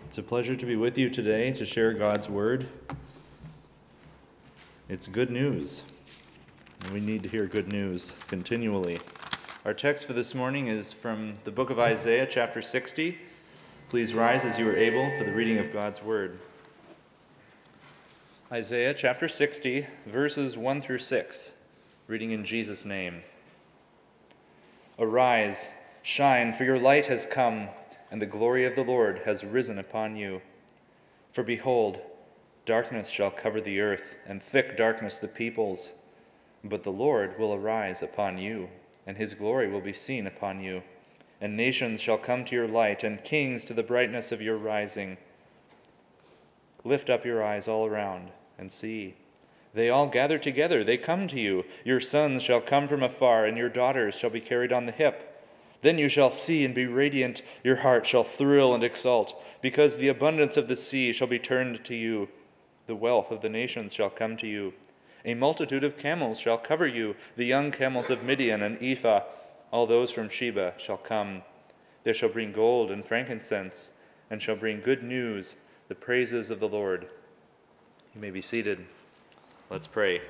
It's a pleasure to be with you today to share God's Word. It's good news, and we need to hear good news continually. Our text for this morning is from the book of Isaiah, chapter 60. Please rise as you are able for the reading of God's Word. Isaiah, chapter 60, verses 1 through 6, reading in Jesus' name. Arise, shine, for your light has come, and the glory of the Lord has risen upon you. For behold, darkness shall cover the earth, and thick darkness the peoples. But the Lord will arise upon you, and his glory will be seen upon you. And nations shall come to your light, and kings to the brightness of your rising. Lift up your eyes all around, and see. They all gather together, they come to you. Your sons shall come from afar, and your daughters shall be carried on the hip. Then you shall see and be radiant, your heart shall thrill and exult, because the abundance of the sea shall be turned to you. The wealth of the nations shall come to you. A multitude of camels shall cover you, the young camels of Midian and Ephah. All those from Sheba shall come. They shall bring gold and frankincense, and shall bring good news, the praises of the Lord. You may be seated. Let's pray.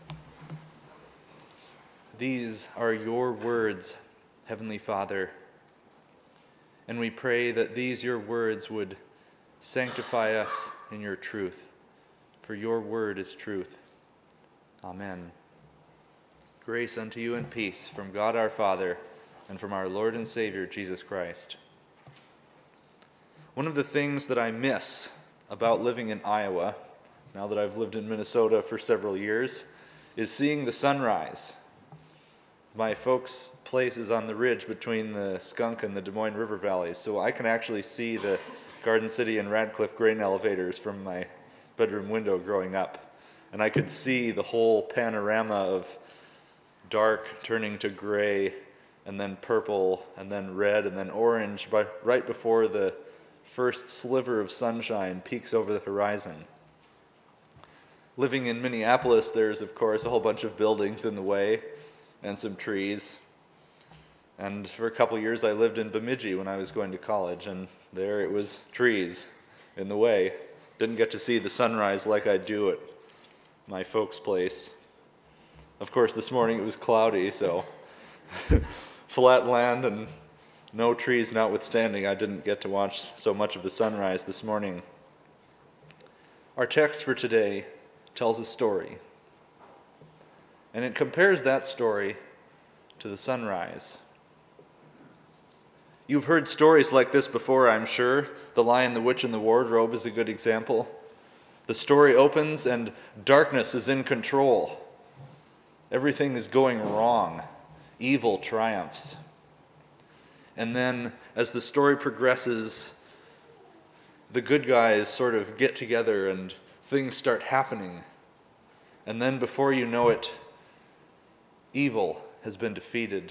These are your words, Heavenly Father, and we pray that these your words would sanctify us in your truth, for your word is truth. Amen. Grace unto you and peace from God our Father and from our Lord and Savior Jesus Christ. One of the things that I miss about living in Iowa, now that I've lived in Minnesota for several years, is seeing the sunrise. My folks' place is on the ridge between the Skunk and the Des Moines River valleys, so I can actually see the Garden City and Radcliffe grain elevators from my bedroom window growing up. And I could see the whole panorama of dark turning to gray, and then purple, and then red, and then orange, right before the first sliver of sunshine peeks over the horizon. Living in Minneapolis, there's, of course, a whole bunch of buildings in the way, and some trees. And for a couple years I lived in Bemidji when I was going to college, and there it was trees in the way. Didn't get to see the sunrise like I do at my folks' place. Of course, this morning it was cloudy, so flat land and no trees notwithstanding, I didn't get to watch so much of the sunrise this morning. Our text for today tells a story. And it compares that story to the sunrise. You've heard stories like this before, I'm sure. The Lion, the Witch, and the Wardrobe is a good example. The story opens and darkness is in control. Everything is going wrong. Evil triumphs. And then, as the story progresses, the good guys sort of get together and things start happening. And then, before you know it, evil has been defeated,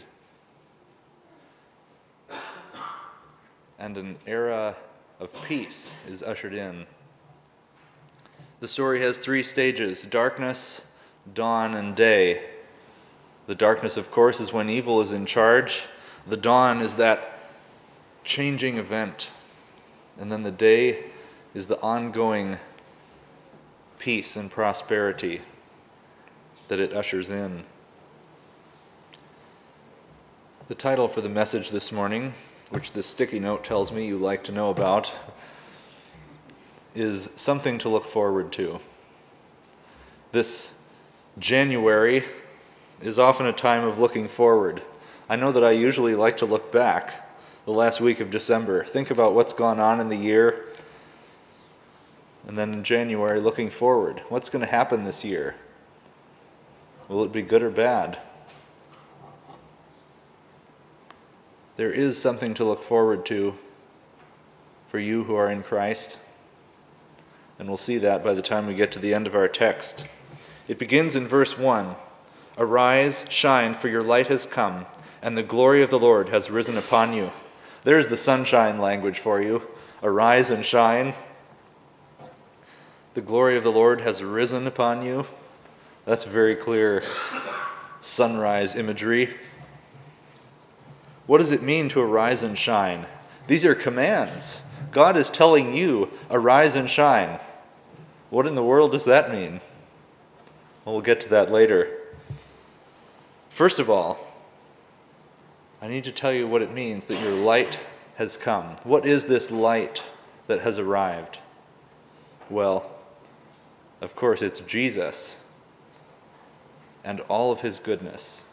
and an era of peace is ushered in. The story has three stages: darkness, dawn, and day. The darkness, of course, is when evil is in charge. The dawn is that changing event. And then the day is the ongoing peace and prosperity that it ushers in. The title for the message this morning, which this sticky note tells me you like to know about, is Something to Look Forward to. This January is often a time of looking forward. I know that I usually like to look back the last week of December, think about what's gone on in the year, and then in January looking forward. What's going to happen this year? Will it be good or bad? There is something to look forward to for you who are in Christ, and we'll see that by the time we get to the end of our text. It begins in verse 1. Arise, shine, for your light has come, and the glory of the Lord has risen upon you. There's the sunshine language for you. Arise and shine. The glory of the Lord has risen upon you. That's very clear sunrise imagery. What does it mean to arise and shine? These are commands. God is telling you, arise and shine. What in the world does that mean? Well, we'll get to that later. First of all, I need to tell you what it means that your light has come. What is this light that has arrived? Well, of course, it's Jesus and all of his goodness.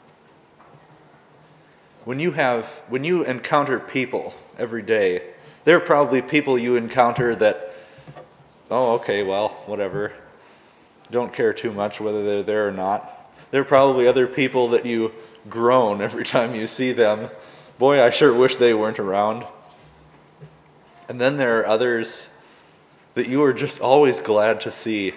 When you encounter people every day, there are probably people you encounter that, oh, okay, well, whatever. Don't care too much whether they're there or not. There are probably other people that you groan every time you see them. Boy, I sure wish they weren't around. And then there are others that you are just always glad to see,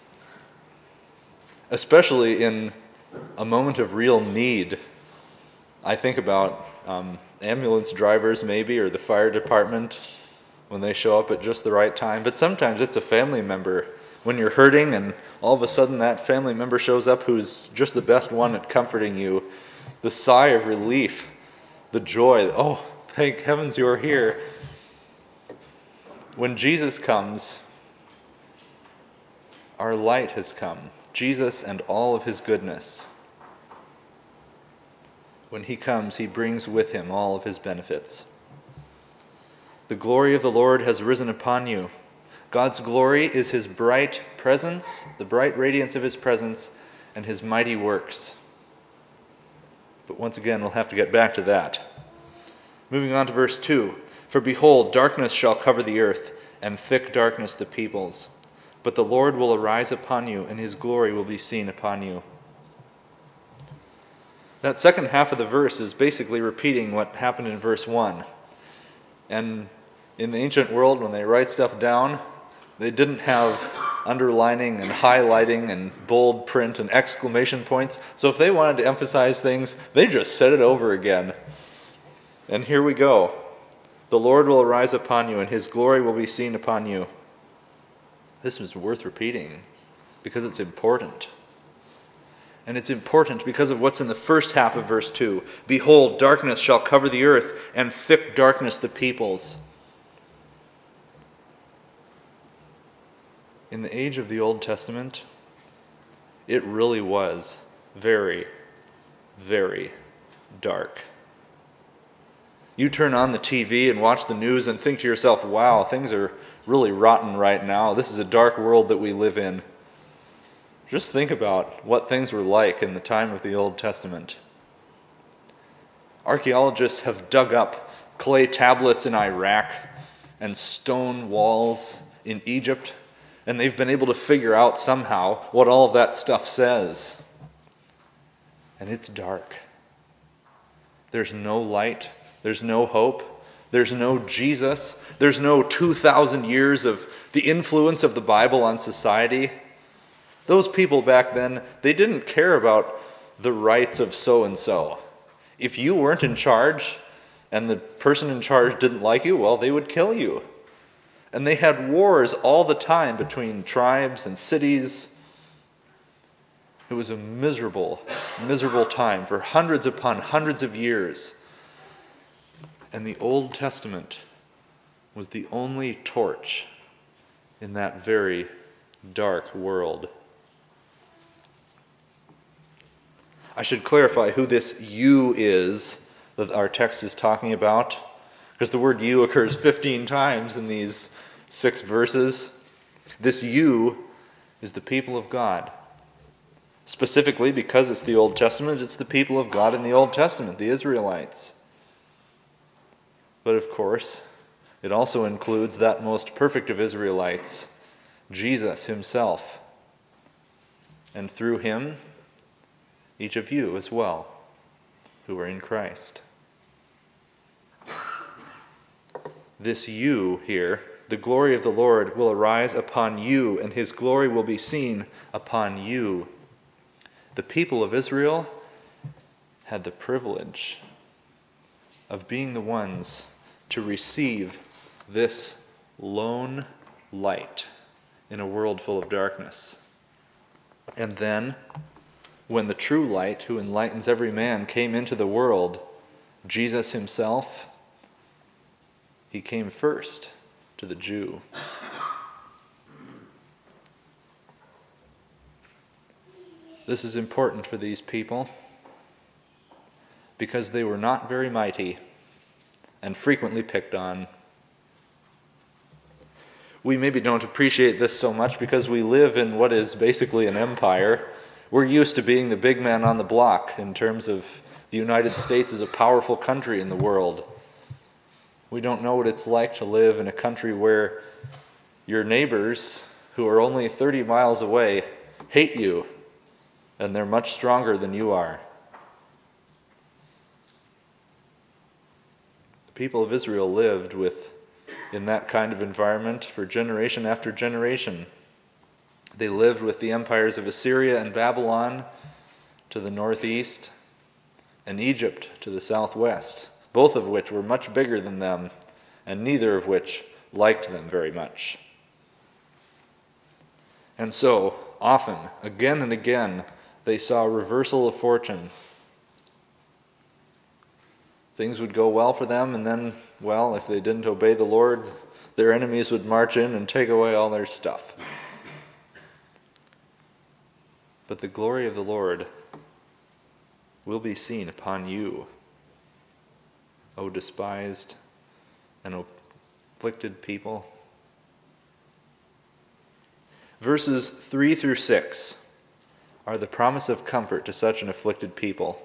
especially in a moment of real need. I think about ambulance drivers maybe, or the fire department when they show up at just the right time. But sometimes it's a family member. When you're hurting and all of a sudden that family member shows up who's just the best one at comforting you, the sigh of relief, the joy, oh, thank heavens you're here. When Jesus comes, our light has come. Jesus and all of his goodness. When he comes, he brings with him all of his benefits. The glory of the Lord has risen upon you. God's glory is his bright presence, the bright radiance of his presence, and his mighty works. But once again, we'll have to get back to that. Moving on to verse 2. For behold, darkness shall cover the earth, and thick darkness the peoples. But the Lord will arise upon you, and his glory will be seen upon you. That second half of the verse is basically repeating what happened in verse 1. And in the ancient world, when they write stuff down, they didn't have underlining and highlighting and bold print and exclamation points. So if they wanted to emphasize things, they just said it over again. And here we go. The Lord will arise upon you, and his glory will be seen upon you. This is worth repeating because it's important. And it's important because of what's in the first half of verse 2. Behold, darkness shall cover the earth, and thick darkness the peoples. In the age of the Old Testament, it really was very, very dark. You turn on the TV and watch the news and think to yourself, wow, things are really rotten right now. This is a dark world that we live in. Just think about what things were like in the time of the Old Testament. Archaeologists have dug up clay tablets in Iraq and stone walls in Egypt, and they've been able to figure out somehow what all of that stuff says. And it's dark. There's no light. There's no hope. There's no Jesus. There's no 2,000 years of the influence of the Bible on society. Those people back then, they didn't care about the rights of so-and-so. If you weren't in charge and the person in charge didn't like you, well, they would kill you. And they had wars all the time between tribes and cities. It was a miserable, miserable time for hundreds upon hundreds of years. And the Old Testament was the only torch in that very dark world. I should clarify who this you is that our text is talking about, because the word you occurs 15 times in these 6 verses. This you is the people of God. Specifically, because it's the Old Testament, it's the people of God in the Old Testament, the Israelites. But of course, it also includes that most perfect of Israelites, Jesus himself. And through him, each of you as well, who are in Christ. This you here, the glory of the Lord will arise upon you, and his glory will be seen upon you. The people of Israel had the privilege of being the ones to receive this lone light in a world full of darkness. And then, when the true light, who enlightens every man, came into the world, Jesus himself, he came first to the Jew. This is important for these people because they were not very mighty and frequently picked on. We maybe don't appreciate this so much because we live in what is basically an empire. We're used to being the big man on the block in terms of the United States as a powerful country in the world. We don't know what it's like to live in a country where your neighbors, who are only 30 miles away, hate you, and they're much stronger than you are. The people of Israel lived in that kind of environment for generation after generation. They lived with the empires of Assyria and Babylon to the northeast, and Egypt to the southwest, both of which were much bigger than them, and neither of which liked them very much. And so, often, again and again, they saw a reversal of fortune. Things would go well for them, and then, well, if they didn't obey the Lord, their enemies would march in and take away all their stuff. But the glory of the Lord will be seen upon you, O despised and afflicted people. Verses 3 through 6 are the promise of comfort to such an afflicted people.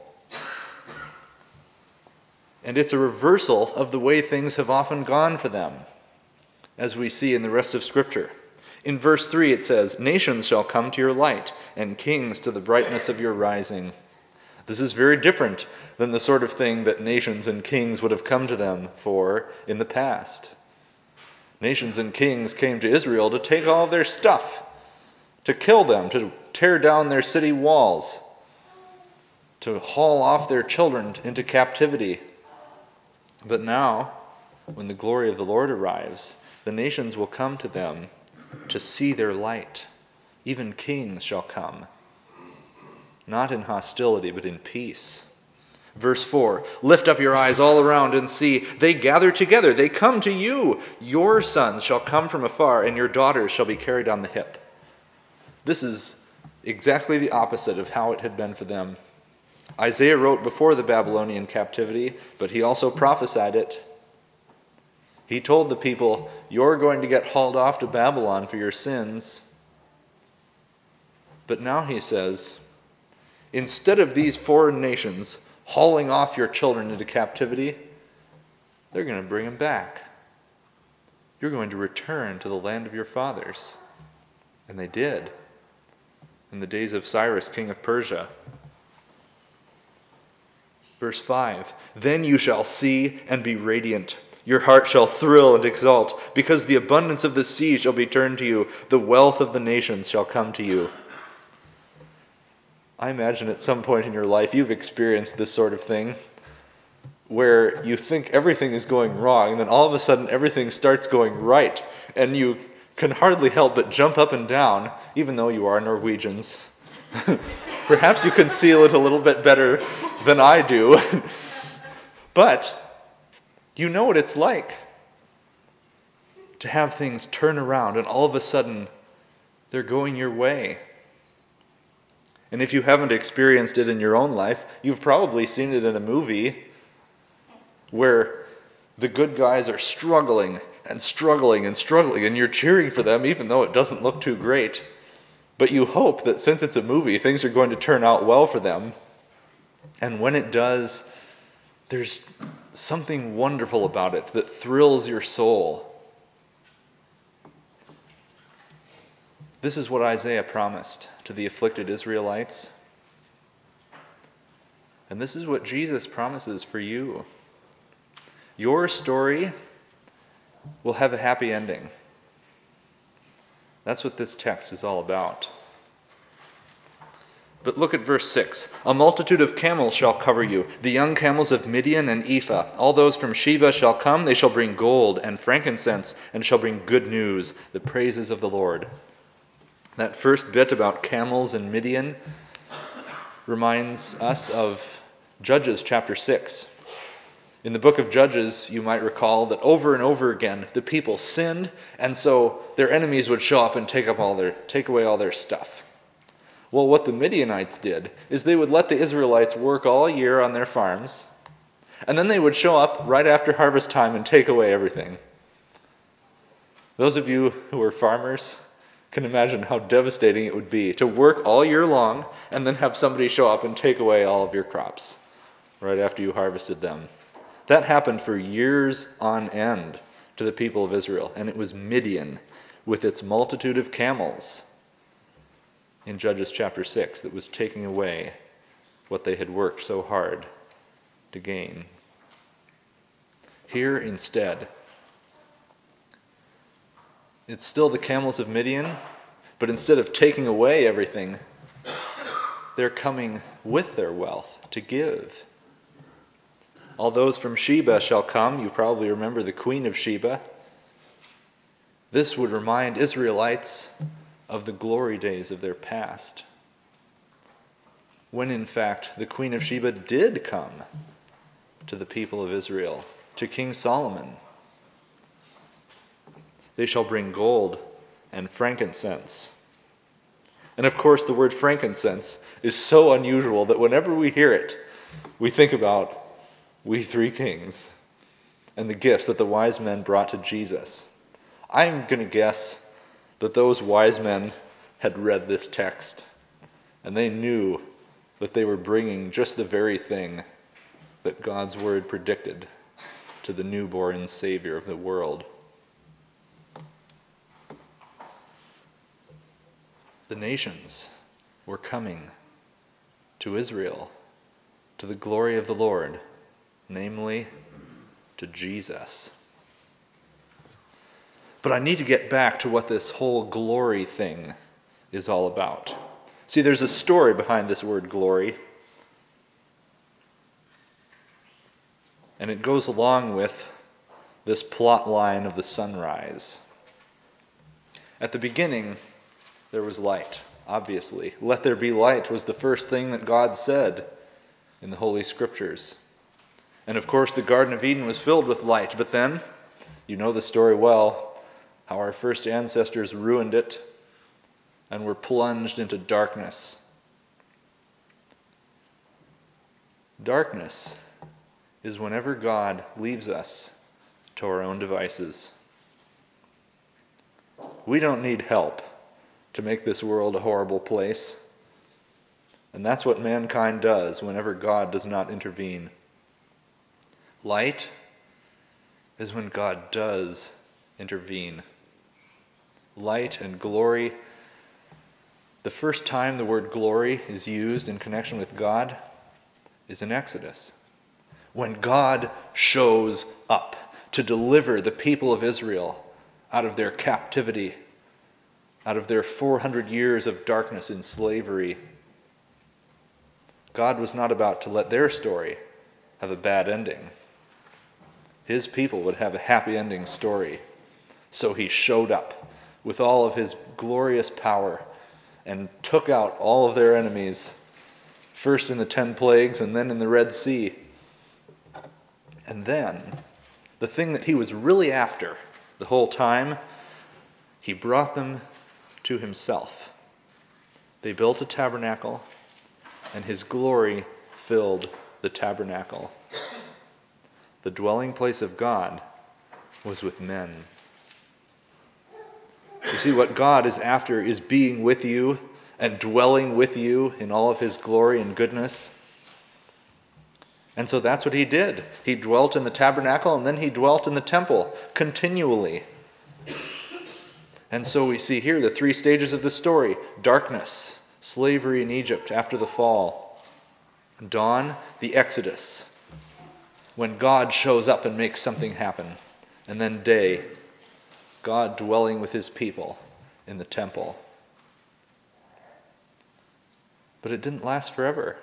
And it's a reversal of the way things have often gone for them, as we see in the rest of Scripture. In verse 3 it says, "Nations shall come to your light, and kings to the brightness of your rising." This is very different than the sort of thing that nations and kings would have come to them for in the past. Nations and kings came to Israel to take all their stuff, to kill them, to tear down their city walls, to haul off their children into captivity. But now, when the glory of the Lord arrives, the nations will come to them to see their light. Even kings shall come, not in hostility, but in peace. Verse 4, "Lift up your eyes all around and see. They gather together. They come to you. Your sons shall come from afar, and your daughters shall be carried on the hip." This is exactly the opposite of how it had been for them. Isaiah wrote before the Babylonian captivity, but he also prophesied it. He told the people, "You're going to get hauled off to Babylon for your sins." But now he says, instead of these foreign nations hauling off your children into captivity, they're going to bring them back. You're going to return to the land of your fathers. And they did, in the days of Cyrus, king of Persia. Verse 5, "Then you shall see and be radiant. Your heart shall thrill and exult, because the abundance of the sea shall be turned to you. The wealth of the nations shall come to you." I imagine at some point in your life you've experienced this sort of thing, where you think everything is going wrong, and then all of a sudden everything starts going right, and you can hardly help but jump up and down, even though you are Norwegians. Perhaps you conceal it a little bit better than I do. But you know what it's like to have things turn around and all of a sudden they're going your way. And if you haven't experienced it in your own life, you've probably seen it in a movie where the good guys are struggling and struggling and struggling, and you're cheering for them even though it doesn't look too great. But you hope that since it's a movie, things are going to turn out well for them. And when it does, there's something wonderful about it that thrills your soul. This is what Isaiah promised to the afflicted Israelites. And this is what Jesus promises for you. Your story will have a happy ending. That's what this text is all about. But look at verse 6. "A multitude of camels shall cover you, the young camels of Midian and Ephah. All those from Sheba shall come. They shall bring gold and frankincense, and shall bring good news, the praises of the Lord." That first bit about camels and Midian reminds us of Judges chapter 6. In the book of Judges, you might recall that over and over again, the people sinned, and so their enemies would show up and take away all their stuff. Well, what the Midianites did is they would let the Israelites work all year on their farms, and then they would show up right after harvest time and take away everything. Those of you who are farmers can imagine how devastating it would be to work all year long and then have somebody show up and take away all of your crops right after you harvested them. That happened for years on end to the people of Israel, and it was Midian with its multitude of camels in Judges chapter 6 that was taking away what they had worked so hard to gain. Here instead, it's still the camels of Midian, but instead of taking away everything, they're coming with their wealth to give. All those from Sheba shall come. You probably remember the Queen of Sheba. This would remind Israelites of the glory days of their past, when in fact the Queen of Sheba did come to the people of Israel, to King Solomon. They shall bring gold and frankincense. And of course, the word frankincense is so unusual that whenever we hear it, we think about we three kings and the gifts that the wise men brought to Jesus. I'm going to guess that those wise men had read this text, and they knew that they were bringing just the very thing that God's word predicted to the newborn Savior of the world. The nations were coming to Israel, to the glory of the Lord, namely to Jesus. But I need to get back to what this whole glory thing is all about. See, there's a story behind this word glory, and it goes along with this plot line of the sunrise. At the beginning, there was light, obviously. Let there be light was the first thing that God said in the Holy Scriptures. And of course, the Garden of Eden was filled with light, but then, you know the story well, how our first ancestors ruined it and were plunged into darkness. Darkness is whenever God leaves us to our own devices. We don't need help to make this world a horrible place. And that's what mankind does whenever God does not intervene. Light is when God does intervene. Light and glory. The first time the word glory is used in connection with God is in Exodus, when God shows up to deliver the people of Israel out of their captivity, out of their 400 years of darkness in slavery. God was not about to let their story have a bad ending. His people would have a happy ending story. So he showed up with all of his glorious power and took out all of their enemies, first in the 10 plagues and then in the Red Sea. And then, the thing that he was really after the whole time, he brought them to himself. They built a tabernacle, and his glory filled the tabernacle. The dwelling place of God was with men. You see, what God is after is being with you and dwelling with you in all of his glory and goodness. And so that's what he did. He dwelt in the tabernacle, and then he dwelt in the temple continually. And so we see here the 3 stages of the story: darkness, slavery in Egypt after the fall; dawn, the Exodus, when God shows up and makes something happen; and then day, God dwelling with his people in the temple. But it didn't last forever.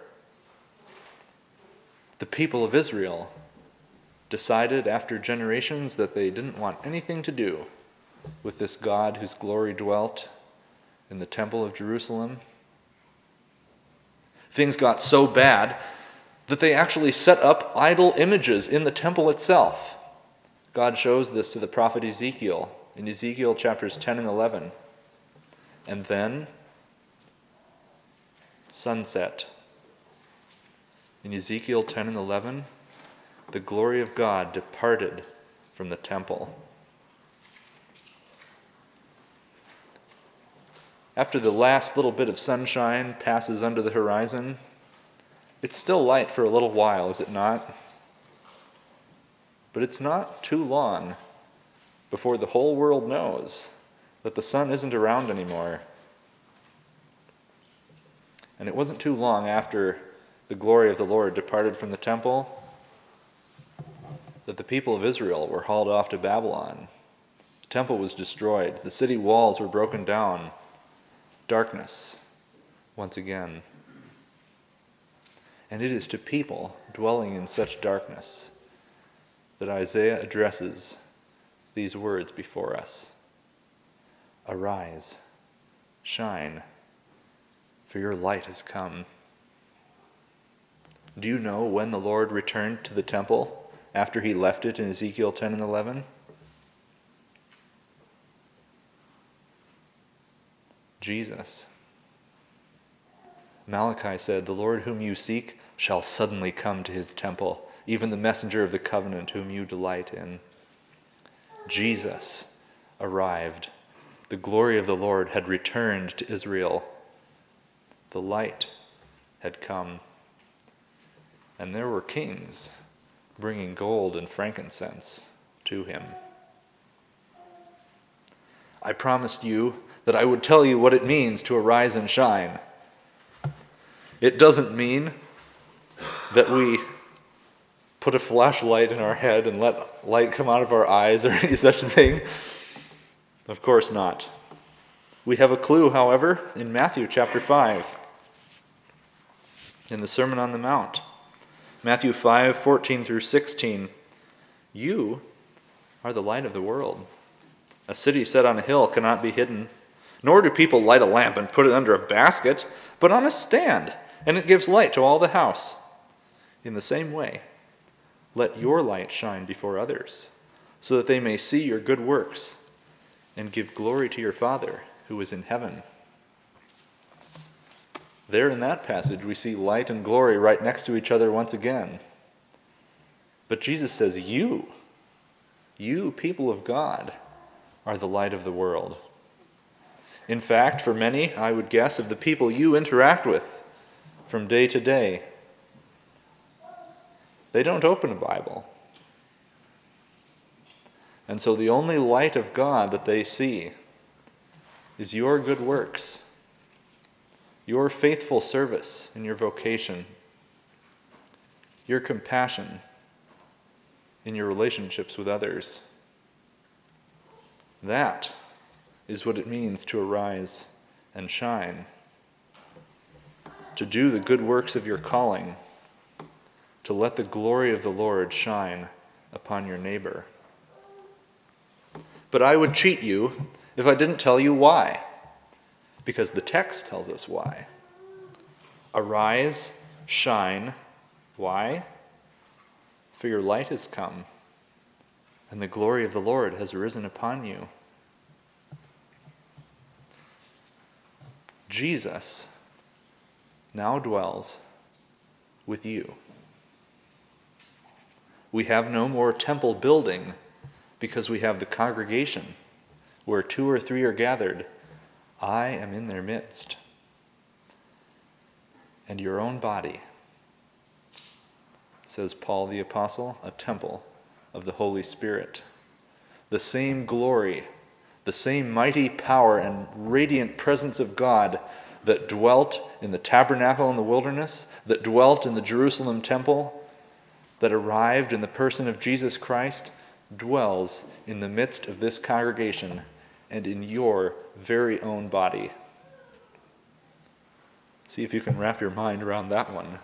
The people of Israel decided after generations that they didn't want anything to do with this God whose glory dwelt in the temple of Jerusalem. Things got so bad that they actually set up idol images in the temple itself. God shows this to the prophet Ezekiel in Ezekiel chapters 10 and 11. And then, sunset. In Ezekiel 10 and 11, the glory of God departed from the temple. After the last little bit of sunshine passes under the horizon, it's still light for a little while, is it not? But it's not too long before the whole world knows that the sun isn't around anymore. And it wasn't too long after the glory of the Lord departed from the temple that the people of Israel were hauled off to Babylon. The temple was destroyed. The city walls were broken down. Darkness, once again. And it is to people dwelling in such darkness that Isaiah addresses these words before us. Arise, shine, for your light has come. Do you know when the Lord returned to the temple after he left it in Ezekiel 10 and 11? Jesus. Malachi said, "The Lord whom you seek shall suddenly come to his temple, even the messenger of the covenant whom you delight in." Jesus arrived. The glory of the Lord had returned to Israel. The light had come. And there were kings bringing gold and frankincense to him. I promised you that I would tell you what it means to arise and shine. It doesn't mean that we put a flashlight in our head and let light come out of our eyes or any such thing. Of course not. We have a clue, however, in Matthew chapter 5, in the Sermon on the Mount. Matthew 5, 14 through 16. You are the light of the world. A city set on a hill cannot be hidden. Nor do people light a lamp and put it under a basket, but on a stand, and it gives light to all the house. In the same way, let your light shine before others, so that they may see your good works and give glory to your Father who is in heaven. There in that passage, we see light and glory right next to each other once again. But Jesus says, you people of God, are the light of the world. In fact, for many, I would guess, of the people you interact with from day to day, they don't open a Bible. And so the only light of God that they see is your good works, your faithful service in your vocation, your compassion in your relationships with others. That is what it means to arise and shine, to do the good works of your calling, to let the glory of the Lord shine upon your neighbor. But I would cheat you if I didn't tell you why, because the text tells us why. Arise, shine. Why? For your light has come, and the glory of the Lord has risen upon you. Jesus now dwells with you. We have no more temple building because we have the congregation where 2 or 3 are gathered. I am in their midst. And your own body, says Paul the Apostle, a temple of the Holy Spirit. The same glory, the same mighty power and radiant presence of God that dwelt in the tabernacle in the wilderness, that dwelt in the Jerusalem temple, that arrived in the person of Jesus Christ, dwells in the midst of this congregation and in your very own body. See if you can wrap your mind around that one.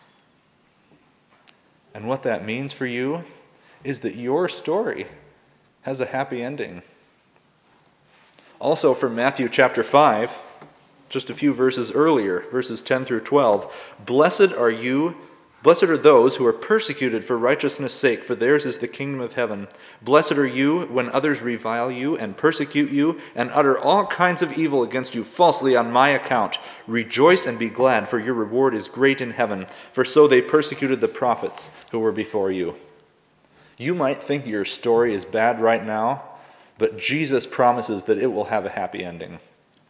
And what that means for you is that your story has a happy ending. Also from Matthew chapter 5, just a few verses earlier, verses 10 through 12, "Blessed are you Blessed are those who are persecuted for righteousness' sake, for theirs is the kingdom of heaven. Blessed are you when others revile you and persecute you and utter all kinds of evil against you falsely on my account. Rejoice and be glad, for your reward is great in heaven, for so they persecuted the prophets who were before you. You might think your story is bad right now, but Jesus promises that it will have a happy ending.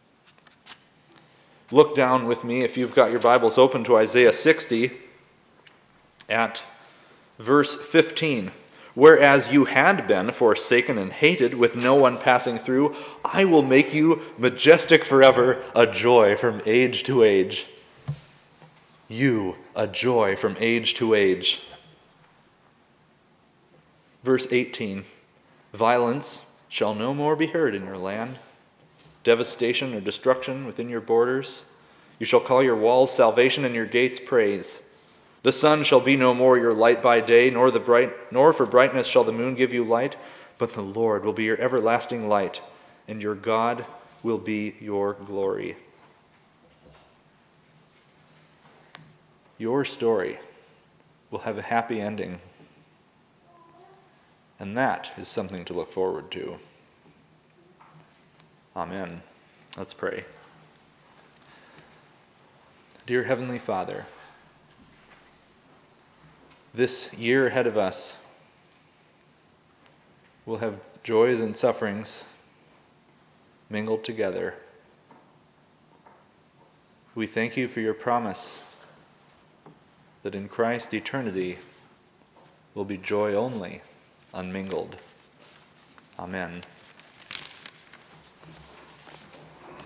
Look down with me, if you've got your Bibles open, to Isaiah 60. At verse 15, whereas you had been forsaken and hated, with no one passing through, I will make you majestic forever, a joy from age to age. You, a joy from age to age. Verse 18, violence shall no more be heard in your land, devastation or destruction within your borders. You shall call your walls salvation and your gates praise. The sun shall be no more your light by day, nor for brightness shall the moon give you light, but the Lord will be your everlasting light, and your God will be your glory. Your story will have a happy ending, and that is something to look forward to. Amen. Let's pray. Dear Heavenly Father, this year ahead of us will have joys and sufferings mingled together. We thank you for your promise that in Christ eternity will be joy only, unmingled. Amen.